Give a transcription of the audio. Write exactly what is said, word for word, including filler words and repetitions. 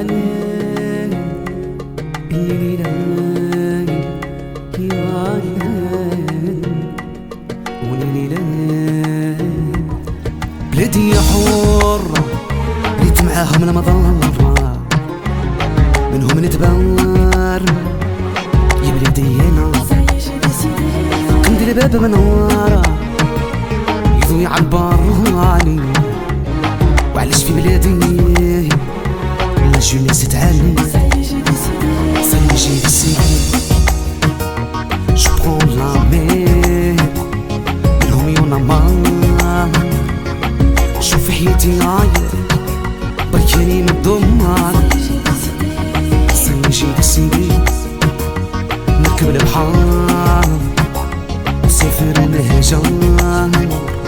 بلادي حرة ريت معاهم المضرة منهم نتبار يا بلادي انا كندير باب منورة يضوي عالبراني وعلاش في بلادي لا جونيس تعاني صاي جي ديسيدي جو برون لا مير منهم يونا مار شوف حياتي عاير بركاني من الدمار صاي جي ديسيدي نركب البحر نسافر نهجر